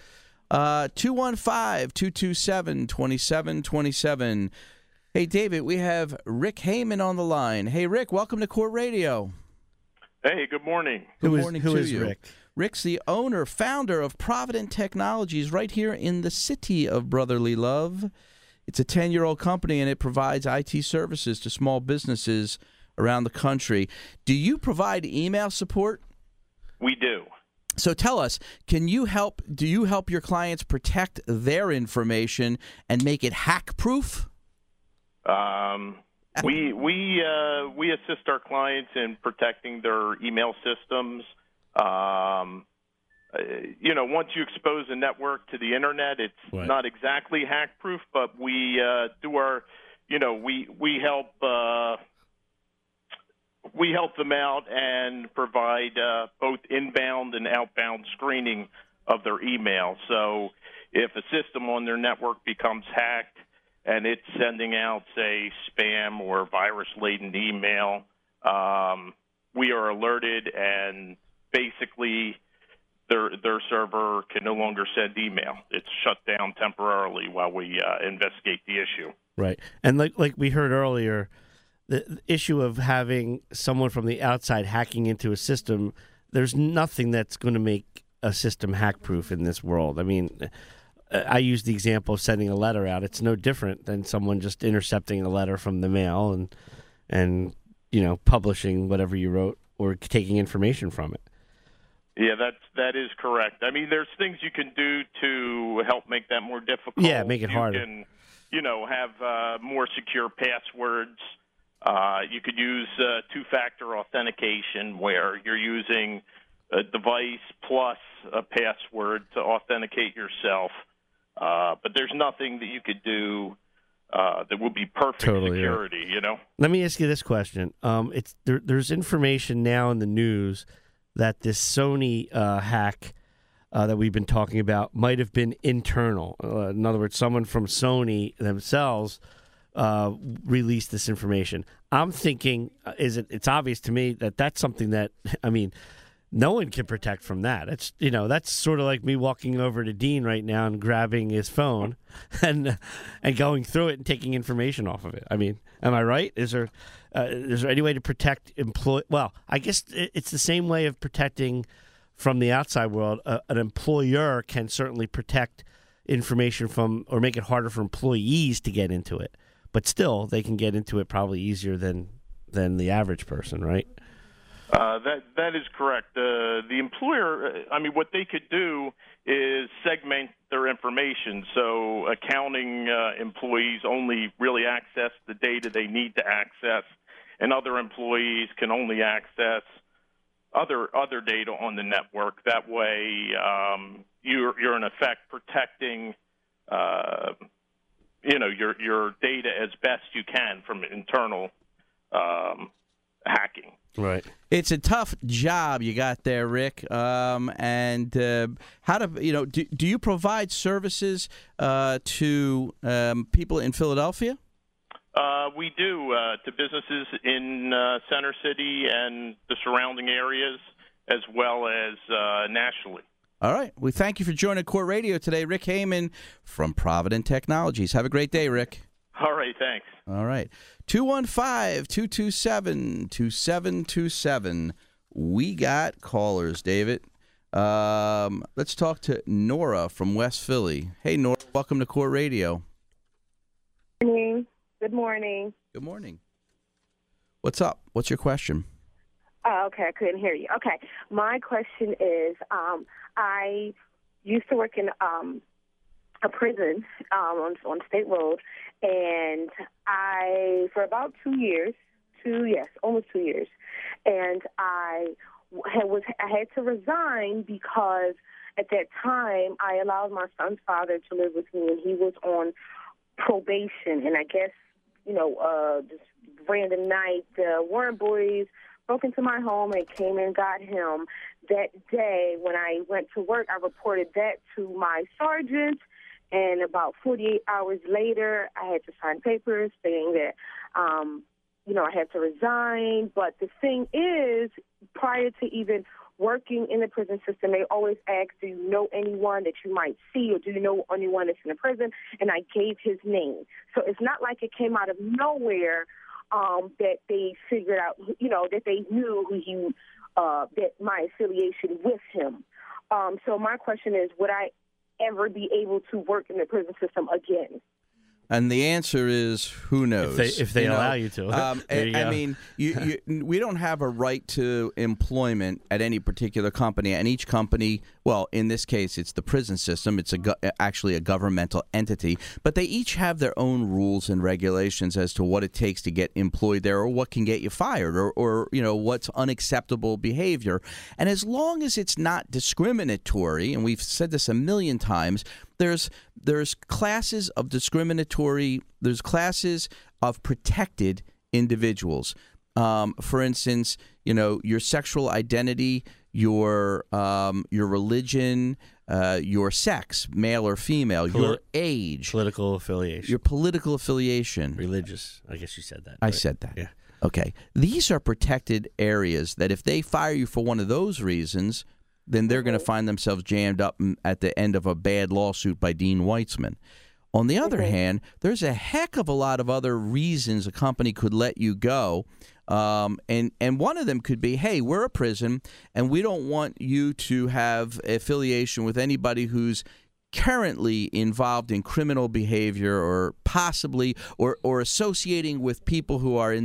215-227-2727. Hey, David, we have Rick Heyman on the line. Hey, Rick, welcome to Court Radio. Hey, good morning. Good morning to you. Rick? Rick's the founder of Provident Technologies right here in the city of brotherly love. It's a 10-year-old company, and it provides IT services to small businesses around the country. Do you provide email support? We do. So tell us, do you help your clients protect their information and make it hack-proof? We assist our clients in protecting their email systems. Once you expose a network to the internet, it's not exactly hack-proof, but we do our, we help them out and provide both inbound and outbound screening of their email. So if a system on their network becomes hacked and it's sending out, say, spam or virus-laden email, we are alerted, and basically their server can no longer send email. It's shut down temporarily while we investigate the issue. Right. And like we heard earlier, the issue of having someone from the outside hacking into a system, there's nothing that's going to make a system hack-proof in this world. I mean, I use the example of sending a letter out. It's no different than someone just intercepting a letter from the mail and publishing whatever you wrote or taking information from it. Yeah, that is correct. I mean, there's things you can do to help make that more difficult. Yeah, make it harder. You can, have more secure passwords. You could use two-factor authentication, where you're using a device plus a password to authenticate yourself. But there's nothing that you could do that would be perfect security, Let me ask you this question. There's information now in the news that this Sony hack that we've been talking about might have been internal. In other words, someone from Sony themselves released this information. I'm thinking, it's obvious to me that that's something that, no one can protect from that. It's that's sort of like me walking over to Dean right now and grabbing his phone and going through it and taking information off of it. I mean, am I right? Is there any way to protect Well, I guess it's the same way of protecting from the outside world. An employer can certainly protect information from, or make it harder for employees to get into it. But still, they can get into it probably easier than the average person, right? That is correct. The employer, what they could do is segment their information. So accounting employees only really access the data they need to access, and other employees can only access other data on the network. That way, you're in effect protecting your data as best you can from internal hacking. Right. It's a tough job you got there, Rick. And how do you provide services to people in Philadelphia? We do, to businesses in Center City and the surrounding areas, as well as nationally. All right. We thank you for joining Court Radio today. Rick Heyman from Provident Technologies. Have a great day, Rick. All right, thanks. All right. 215-227-2727. We got callers, David. Let's talk to Nora from West Philly. Hey, Nora, welcome to Court Radio. Good morning. Good morning. What's up? What's your question? Oh, okay, I couldn't hear you. Okay, my question is, I used to work in a prison on State Road, and for about 2 years, almost 2 years, and I had to resign because at that time I allowed my son's father to live with me, and he was on probation, and I guess, this random night, the Warren boys broke into my home and came and got him. That day, when I went to work, I reported that to my sergeant, and about 48 hours later, I had to sign papers saying that, I had to resign. But the thing is, prior to even working in the prison system, they always ask, do you know anyone that you might see, or do you know anyone that's in the prison? And I gave his name. So it's not like it came out of nowhere that they figured out, that they knew who he, that my affiliation with him. So my question is, would I ever be able to work in the prison system again? And the answer is, who knows? If they allow you to. I mean, we don't have a right to employment at any particular company. And each company, well, in this case, it's the prison system. It's actually a governmental entity. But they each have their own rules and regulations as to what it takes to get employed there, or what can get you fired, or what's unacceptable behavior. And as long as it's not discriminatory, and we've said this a million times, there's classes of there's classes of protected individuals. For instance, your sexual identity, your religion, your sex, male or female, your age, political affiliation, your political affiliation, religious. I guess you said that. I said that. Yeah. Okay. These are protected areas that if they fire you for one of those reasons, then they're going to find themselves jammed up at the end of a bad lawsuit by Dean Weitzman. On the other hand, there's a heck of a lot of other reasons a company could let you go. And one of them could be, hey, we're a prison, and we don't want you to have affiliation with anybody who's currently involved in criminal behavior, or possibly or associating with people who are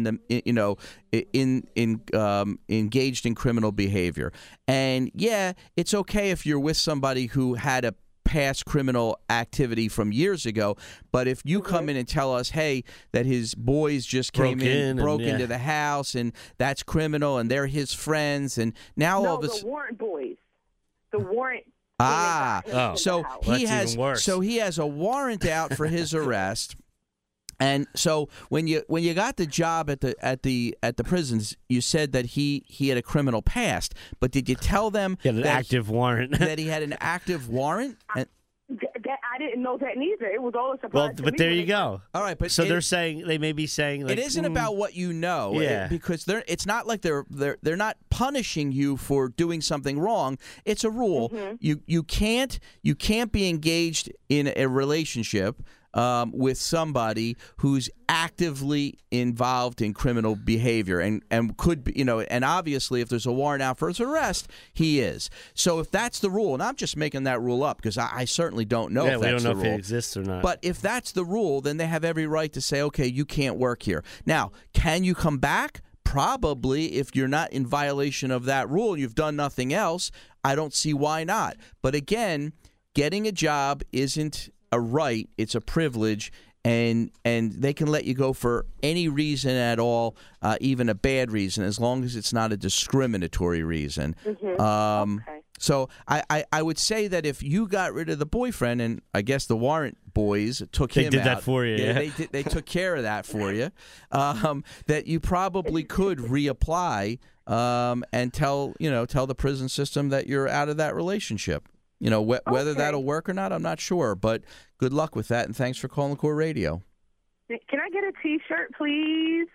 engaged in criminal behavior. And yeah, it's okay if you're with somebody who had a past criminal activity from years ago, but if you come in and tell us, hey, that his boys just broke into the house, and that's criminal, and they're his friends, and now all of a sudden, the Warrant boys, the Warrant. So he has a warrant out for his arrest, and so when you got the job at the prisons, you said that he had a criminal past, but did you tell them he had an active warrant? That he had an active warrant? I didn't know that neither. It was all a surprise. Well, but there you go. All right, but so they may be saying like, it isn't about what you know, because it's not like they're not punishing you for doing something wrong. It's a rule. You can't be engaged in a relationship with somebody who's actively involved in criminal behavior, and could be, and obviously if there's a warrant out for his arrest, he is. So if that's the rule, and I'm just making that rule up because I certainly don't know if that's the rule. We don't know if it exists or not. But if that's the rule, then they have every right to say, okay, you can't work here. Now, can you come back? Probably, if you're not in violation of that rule, you've done nothing else. I don't see why not. But again, getting a job isn't a right, it's a privilege, and they can let you go for any reason at all, even a bad reason, as long as it's not a discriminatory reason. So I would say that if you got rid of the boyfriend, and I guess the Warrant boys took him out. They did that for you, yeah. They took care of that for you, that you probably could reapply and tell the prison system that you're out of that relationship. Whether that'll work or not, I'm not sure. But good luck with that, and thanks for calling Core Radio. Can I get a T-shirt, please?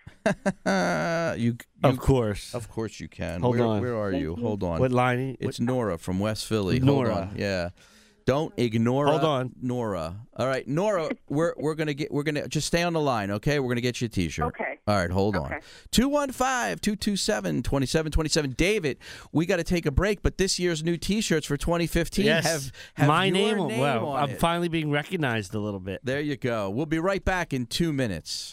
Of course. Of course you can. Hold on. Where are you? Hold on. What line? It's Nora from West Philly. Nora. Hold on. Yeah. Don't ignore Nora. All right, Nora, we're gonna just stay on the line, okay? We're gonna get you a T-shirt. Okay. All right, hold on. 215-227-2727. David, we got to take a break, but this year's new T-shirts for 2015 have my name on I'm it. finally being recognized a little bit. There you go. We'll be right back in 2 minutes.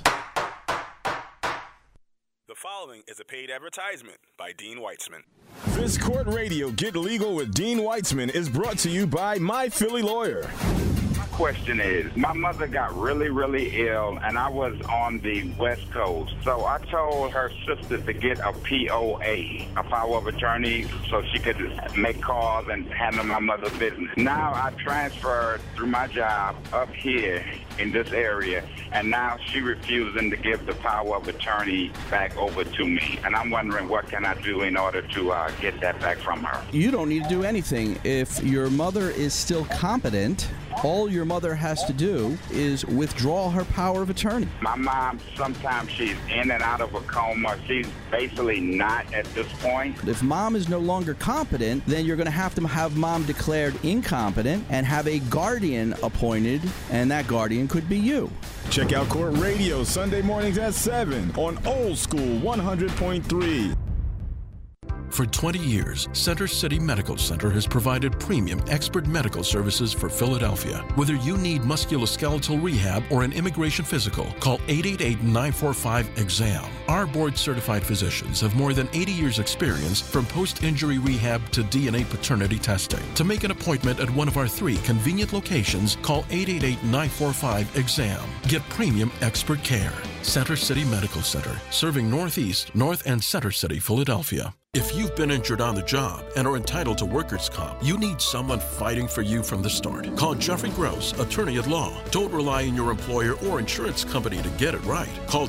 The following is a paid advertisement by Dean Weitzman. This Court Radio Get Legal with Dean Weitzman is brought to you by My Philly Lawyer. question is, my mother got really, really ill, and I was on the West Coast. So I told her sister to get a POA, a power of attorney, so she could make calls and handle my mother's business. Now I transferred through my job up here in this area, and now she refusing to give the power of attorney back over to me. And I'm wondering what can I do in order to get that back from her. You don't need to do anything. If your mother is still competent, all your mother has to do is withdraw her power of attorney. My mom, sometimes she's in and out of a coma. She's basically not at this point. If mom is no longer competent, then you're going to have mom declared incompetent and have a guardian appointed, and that guardian could be you. Check out Court Radio Sunday mornings at 7 on Old School 100.3. For 20 years, Center City Medical Center has provided premium expert medical services for Philadelphia. Whether you need musculoskeletal rehab or an immigration physical, call 888-945-EXAM. Our board-certified physicians have more than 80 years' experience from post-injury rehab to DNA paternity testing. To make an appointment at one of our 3 convenient locations, call 888-945-EXAM. Get premium expert care. Center City Medical Center, serving Northeast, North, and Center City, Philadelphia. If you've been injured on the job and are entitled to workers' comp, you need someone fighting for you from the start. Call Jeffrey Gross, attorney at law. Don't rely on your employer or insurance company to get it right. Call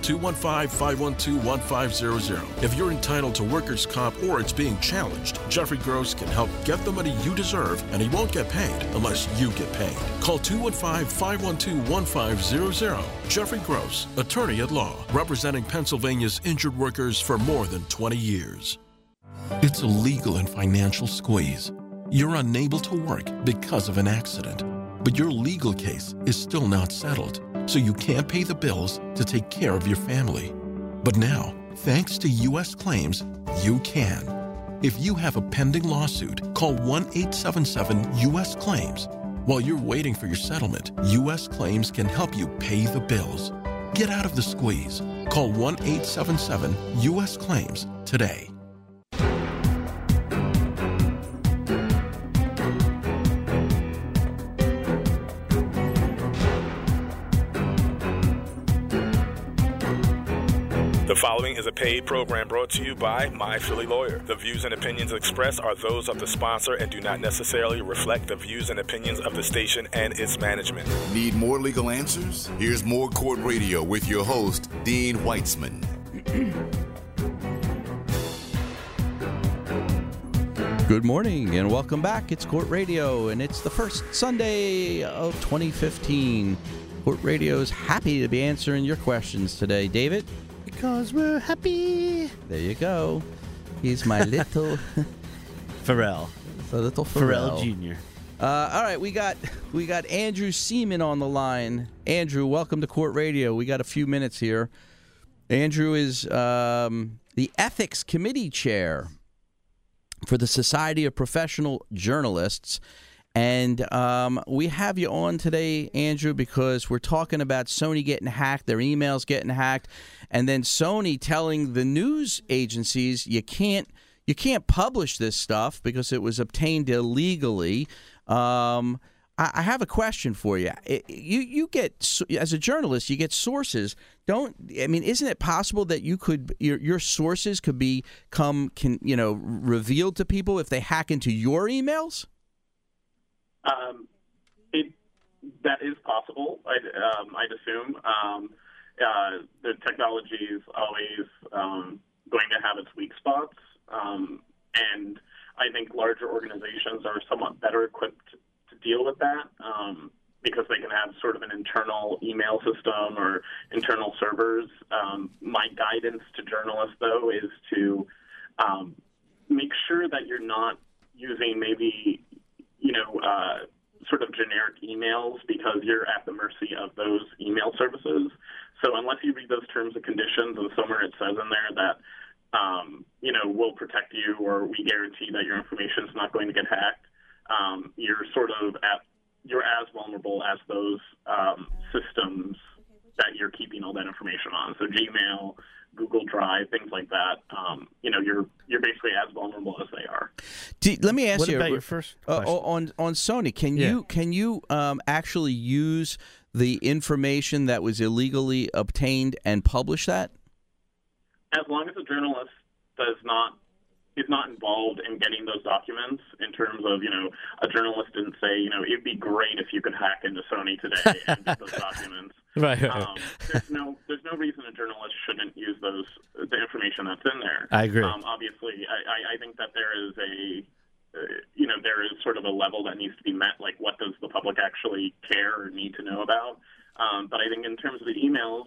215-512-1500. If you're entitled to workers' comp or it's being challenged, Jeffrey Gross can help get the money you deserve, and he won't get paid unless you get paid. Call 215-512-1500. Jeffrey Gross, attorney at law, representing Pennsylvania's injured workers for more than 20 years. It's a legal and financial squeeze. You're unable to work because of an accident, but your legal case is still not settled, so you can't pay the bills to take care of your family. But now, thanks to U.S. Claims, you can. If you have a pending lawsuit, call 1-877-US-CLAIMS. While you're waiting for your settlement, U.S. Claims can help you pay the bills. Get out of the squeeze. Call 1-877-US-CLAIMS today. The following is a paid program brought to you by My Philly Lawyer. The views and opinions expressed are those of the sponsor and do not necessarily reflect the views and opinions of the station and its management. Need more legal answers? Here's more Court Radio with your host, Dean Weitzman. Good morning and welcome back. It's Court Radio, and it's the first Sunday of 2015. Court Radio is happy to be answering your questions today. David? Because we're happy. There you go. He's my little Pharrell. The little Pharrell Jr. All right, we got Andrew Seaman on the line. Andrew, welcome to Court Radio. We got a few minutes here. Andrew is the Ethics Committee Chair for the Society of Professional Journalists. And we have you on today, Andrew, because we're talking about Sony getting hacked, their emails getting hacked, and then Sony telling the news agencies you can't publish this stuff because it was obtained illegally. I have a question for you. You get, as a journalist, you get sources. Isn't it possible that you could your sources could become revealed to people if they hack into your emails? That is possible, I'd assume. The technology is always going to have its weak spots, and I think larger organizations are somewhat better equipped to deal with that because they can have sort of an internal email system or internal servers. My guidance to journalists, though, is to make sure that you're not using maybe sort of generic emails because you're at the mercy of those email services. So unless you read those terms and conditions and somewhere it says in there that, we'll protect you or we guarantee that your information is not going to get hacked, you're as vulnerable as those systems that you're keeping all that information on. So Gmail, Google Drive, things like that, you're basically as vulnerable as they are. Let me ask what you about your first question? on Sony. Can you actually use the information that was illegally obtained and publish that? As long as a journalist is not involved in getting those documents, in terms of, a journalist didn't say, it'd be great if you could hack into Sony today and get those documents. Right. There's no reason a journalist shouldn't use the information that's in there. I agree. Obviously, I think that there is there is sort of a level that needs to be met, like what does the public actually care or need to know about. But I think in terms of the emails,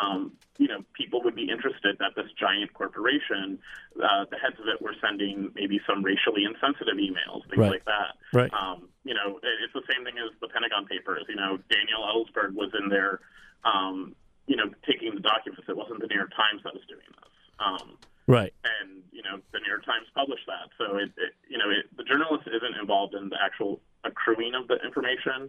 people would be interested that this giant corporation, the heads of it were sending maybe some racially insensitive emails, things like that. Right. It's the same thing as the Pentagon Papers. Daniel Ellsberg was in there, taking the documents. It wasn't the New York Times that was doing this. Right. And, the New York Times published that. So, the journalist isn't involved in the actual accruing of the information.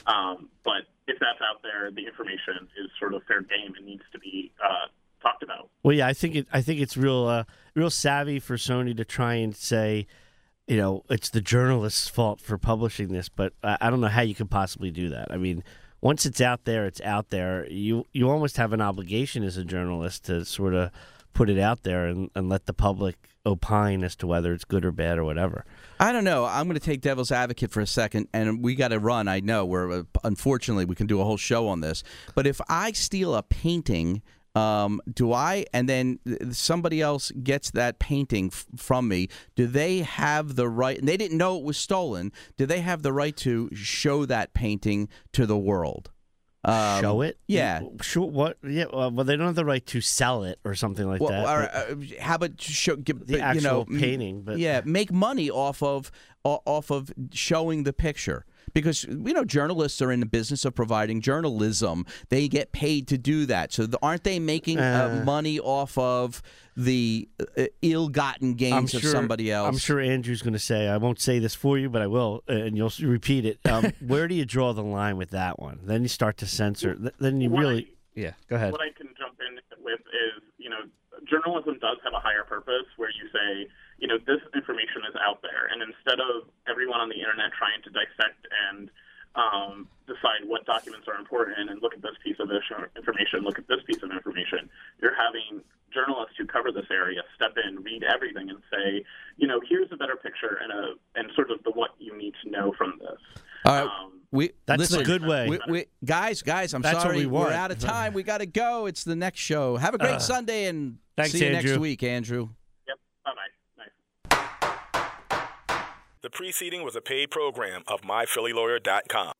But if that's out there, the information is sort of fair game and needs to be talked about. Well, yeah, I think it's real savvy for Sony to try and say, it's the journalist's fault for publishing this. But I don't know how you could possibly do that. I mean, once it's out there, it's out there. You almost have an obligation as a journalist to sort of put it out there and let the public opine as to whether it's good or bad or whatever. I don't know. I'm going to take devil's advocate for a second, and we got to run. I know unfortunately we can do a whole show on this. But if I steal a painting, and then somebody else gets that painting from me, do they have the right? And they didn't know it was stolen. Do they have the right to show that painting to the world? Show it? Yeah. Sure. What? Yeah. Well, they don't have the right to sell it or something like that. How about show the actual painting? But make money off of showing the picture. Because, journalists are in the business of providing journalism. They get paid to do that. So aren't they making money off of the ill-gotten gains of somebody else? I'm sure Andrew's going to say, I won't say this for you, but I will, and you'll repeat it. Where do you draw the line with that one? Then you start to censor. Then you really... Yeah, go ahead. What I can jump in with is, journalism does have a higher purpose where you say, this information is out there. And instead of everyone on the internet trying to dissect and decide what documents are important and look at this piece of information, look at this piece of information, you're having journalists who cover this area step in, read everything, and say, here's a better picture and sort of what you need to know from this. That's a good way. Guys, I'm sorry. We're out of time. We got to go. It's the next show. Have a great Sunday, and see you next week, Andrew. Yep. Bye-bye. The preceding was a paid program of MyPhillyLawyer.com.